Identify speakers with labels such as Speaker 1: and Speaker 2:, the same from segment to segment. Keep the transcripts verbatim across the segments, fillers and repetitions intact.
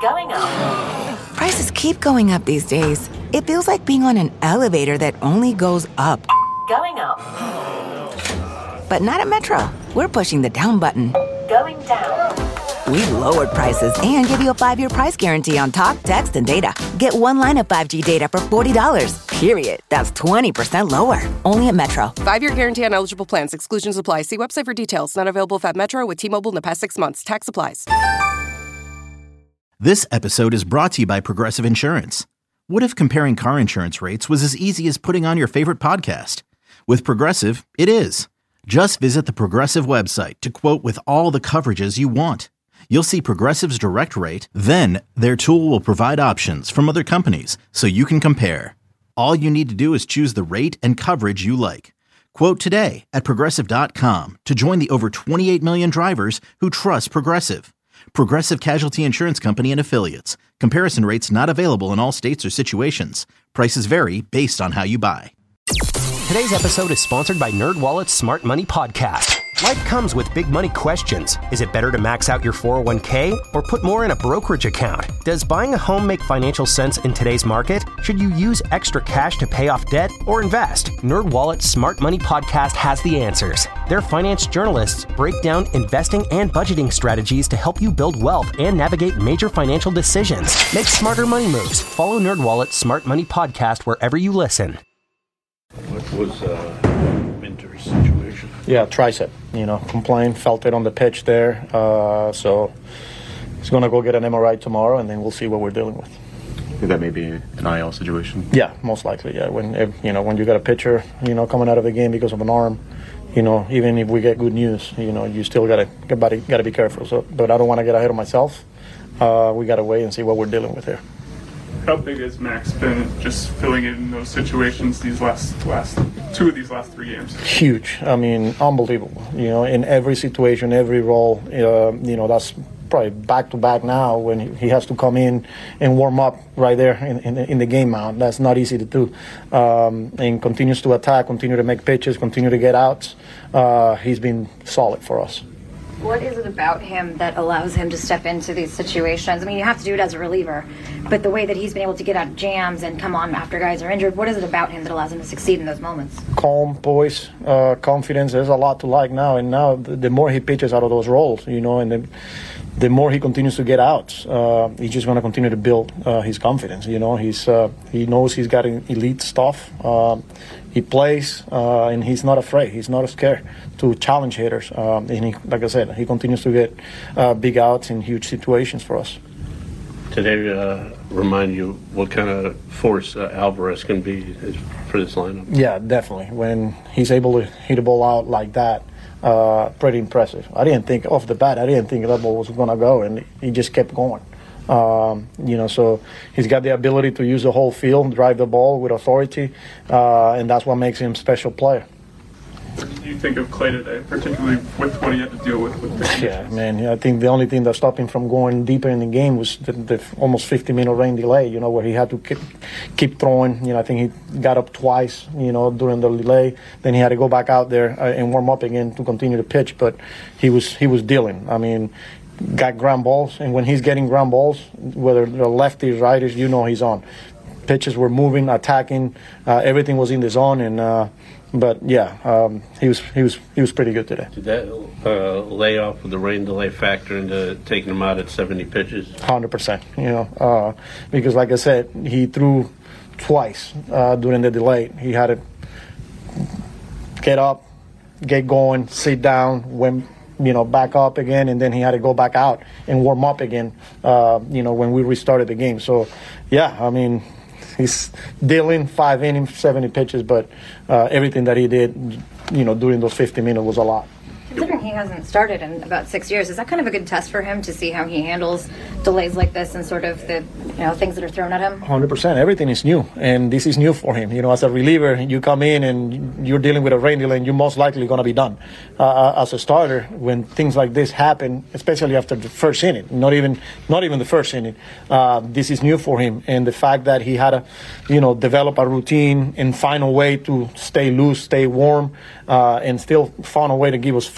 Speaker 1: Going up.
Speaker 2: Prices keep going up these days. It feels like being on an elevator that only goes up.
Speaker 1: Going up.
Speaker 2: But not at Metro. We're pushing the down button.
Speaker 1: Going down.
Speaker 2: We've lowered prices and give you a five-year price guarantee on talk, text, and data. Get one line of five G data for forty dollars. Period. That's twenty percent lower. Only at Metro.
Speaker 3: Five-year guarantee on eligible plans. Exclusions apply. See website for details. Not available at Metro with T-Mobile in the past six months. Tax applies.
Speaker 4: This episode is brought to you by Progressive Insurance. What if comparing car insurance rates was as easy as putting on your favorite podcast? With Progressive, it is. Just visit the Progressive website to quote with all the coverages you want. You'll see Progressive's direct rate, then their tool will provide options from other companies so you can compare. All you need to do is choose the rate and coverage you like. Quote today at Progressive dot com to join the over twenty-eight million drivers who trust Progressive. Progressive Casualty Insurance Company and Affiliates. Comparison rates not available in all states or situations. Prices vary based on how you buy.
Speaker 5: Today's episode is sponsored by NerdWallet's Smart Money Podcast. Life comes with big money questions. Is it better to max out your four oh one k or put more in a brokerage account? Does buying a home make financial sense in today's market? Should you use extra cash to pay off debt or invest? NerdWallet's Smart Money Podcast has the answers. Their finance journalists break down investing and budgeting strategies to help you build wealth and navigate major financial decisions. Make smarter money moves. Follow NerdWallet's Smart Money Podcast wherever you listen.
Speaker 6: What was uh, Minter's situation?
Speaker 7: Yeah, tricep. You know, complained, felt it on the pitch there. Uh, so he's going to go get an M R I tomorrow, and then we'll see what we're dealing with.
Speaker 6: I think that may be an I L situation.
Speaker 7: Yeah, most likely. Yeah, when if, you know when you got a pitcher, you know, coming out of the game because of an arm, you know, even if we get good news, you know, you still gotta gotta gotta be careful. So, but I don't want to get ahead of myself. Uh, we gotta wait and see what we're dealing with here.
Speaker 8: How big has Max been just filling in those situations these last last two of these last three games?
Speaker 7: Huge. I mean, unbelievable. You know, in every situation, every role. Uh, you know, that's probably back to back now when he has to come in and warm up right there in, in, in the game out. That's not easy to do. Um, and continues to attack, continue to make pitches, continue to get outs. Uh, he's been solid for us.
Speaker 9: What is it about him that allows him to step into these situations? I mean, you have to do it as a reliever, but the way that he's been able to get out of jams and come on after guys are injured, what is it about him that allows him to succeed in those moments? Calm,
Speaker 7: poise, uh, confidence. There's a lot to like now, and now the, the more he pitches out of those roles, you know, and the, the more he continues to get outs, uh, he's just going to continue to build uh, his confidence. You know, he's uh, he knows he's got elite stuff. Uh, he plays, uh, and he's not afraid. He's not scared to challenge hitters. Um, and he, like I said, he continues to get uh, big outs in huge situations for us.
Speaker 6: Did they uh, remind you what kind of force uh, Alvarez can be for this lineup?
Speaker 7: Yeah, definitely. When he's able to hit a ball out like that, uh, pretty impressive. I didn't think off the bat, I didn't think that ball was going to go, and he just kept going. Um, you know, so he's got the ability to use the whole field, drive the ball with authority, uh, and that's what makes him a special player.
Speaker 8: What did you think of Clay today, particularly with what he had to deal with? with the
Speaker 7: yeah, man, yeah, I think the only thing that stopped him from going deeper in the game was the, the almost fifty-minute rain delay, you know, where he had to keep, keep throwing. You know, I think he got up twice, you know, during the delay. Then he had to go back out there uh, and warm up again to continue to pitch, but he was he was dealing. I mean, got ground balls, and when he's getting ground balls, whether they're lefties, righters, you know he's on. Pitches were moving, attacking, uh, everything was in the zone, and uh, but yeah, um, he was he was he was pretty good today.
Speaker 6: Did that uh, layoff with the rain delay factor into taking him out at seventy pitches?
Speaker 7: one hundred percent, you know, uh, because like I said, he threw twice uh, during the delay. He had to get up, get going, sit down, when. You know, back up again, and then he had to go back out and warm up again, uh, you know, when we restarted the game. So, yeah, I mean, he's dealing five innings, seventy pitches, but uh, everything that he did, you know, during those fifty minutes was a lot.
Speaker 9: Considering he hasn't started in about six years, is that kind of a good test for him to see how he handles delays like this and sort of the, you know, things that are thrown at him?
Speaker 7: one hundred percent. Everything is new, and this is new for him. You know, as a reliever, you come in and you're dealing with a rain delay, and you're most likely going to be done. Uh, as a starter, when things like this happen, especially after the first inning, not even not even the first inning, uh, this is new for him. And the fact that he had to, you know, develop a routine and find a way to stay loose, stay warm, uh, and still found a way to give us five in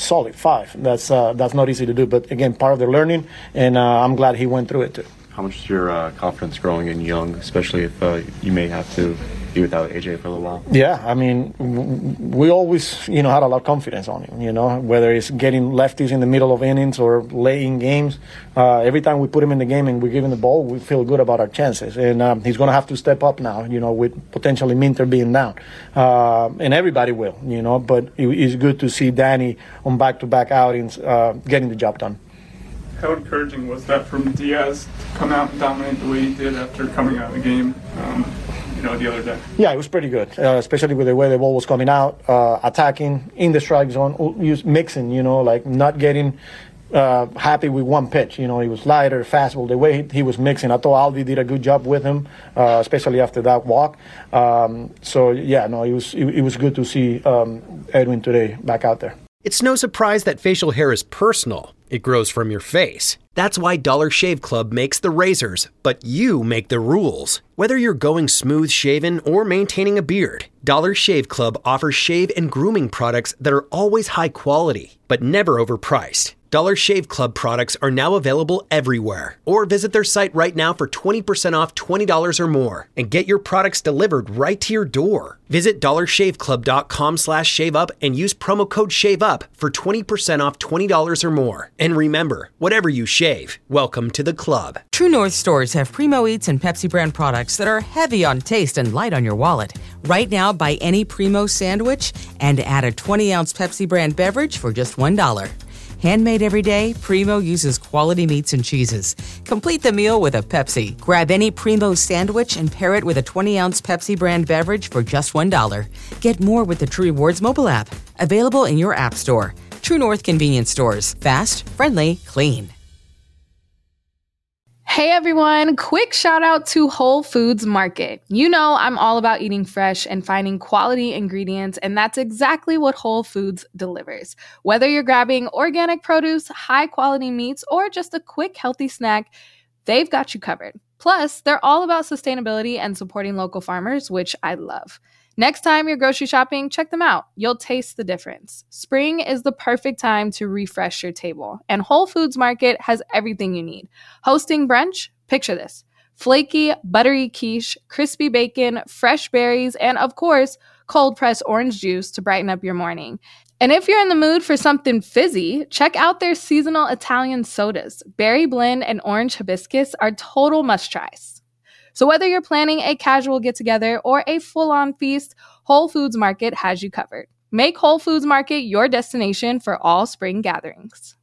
Speaker 7: solid five. That's uh, that's not easy to do. But again, part of the learning, and uh, I'm glad he went through it too.
Speaker 10: How much is your uh, confidence growing in Young, especially if uh, you may have to be without A J for a little while?
Speaker 7: Yeah, I mean, we always, you know, had a lot of confidence on him, you know, whether it's getting lefties in the middle of innings or late in games. Uh, every time we put him in the game and we give him the ball, we feel good about our chances. And um, he's going to have to step up now, you know, with potentially Minter being down. Uh, and everybody will, you know, but it, it's good to see Danny on back-to-back outings uh, getting the job done.
Speaker 8: How encouraging was that from Diaz to come out and dominate the way he did after coming out of the game, um, you know, the other day?
Speaker 7: Yeah, it was pretty good, uh, especially with the way the ball was coming out, uh, attacking in the strike zone, mixing, you know, like not getting uh, happy with one pitch. You know, he was lighter, fastball, the way he, he was mixing. I thought Aldi did a good job with him, uh, especially after that walk. Um, so, yeah, no, it was, it, it was good to see um, Edwin today back out there.
Speaker 5: It's no surprise that facial hair is personal. It grows from your face. That's why Dollar Shave Club makes the razors, but you make the rules. Whether you're going smooth shaven or maintaining a beard, Dollar Shave Club offers shave and grooming products that are always high quality, but never overpriced. Dollar Shave Club products are now available everywhere. Or visit their site right now for twenty percent off twenty dollars or more and get your products delivered right to your door. Visit dollarshaveclub.com slash shave up and use promo code SHAVEUP for twenty percent off twenty dollars or more. And remember, whatever you shave, welcome to the club.
Speaker 11: True North stores have Primo Eats and Pepsi brand products that are heavy on taste and light on your wallet. Right now, buy any Primo sandwich and add a twenty ounce Pepsi brand beverage for just one dollar. Handmade every day, Primo uses quality meats and cheeses. Complete the meal with a Pepsi. Grab any Primo sandwich and pair it with a twenty ounce Pepsi brand beverage for just one dollar. Get more with the True Rewards mobile app. Available in your app store. True North convenience stores. Fast, friendly, clean.
Speaker 12: Hey everyone, quick shout out to Whole Foods Market. You know I'm all about eating fresh and finding quality ingredients, and that's exactly what Whole Foods delivers. Whether you're grabbing organic produce, high quality meats, or just a quick healthy snack, they've got you covered. Plus, they're all about sustainability and supporting local farmers, which I love. Next time you're grocery shopping, check them out. You'll taste the difference. Spring is the perfect time to refresh your table, and Whole Foods Market has everything you need. Hosting brunch? Picture this. Flaky, buttery quiche, crispy bacon, fresh berries, and of course, cold-pressed orange juice to brighten up your morning. And if you're in the mood for something fizzy, check out their seasonal Italian sodas. Berry blend and orange hibiscus are total must-tries. So whether you're planning a casual get-together or a full-on feast, Whole Foods Market has you covered. Make Whole Foods Market your destination for all spring gatherings.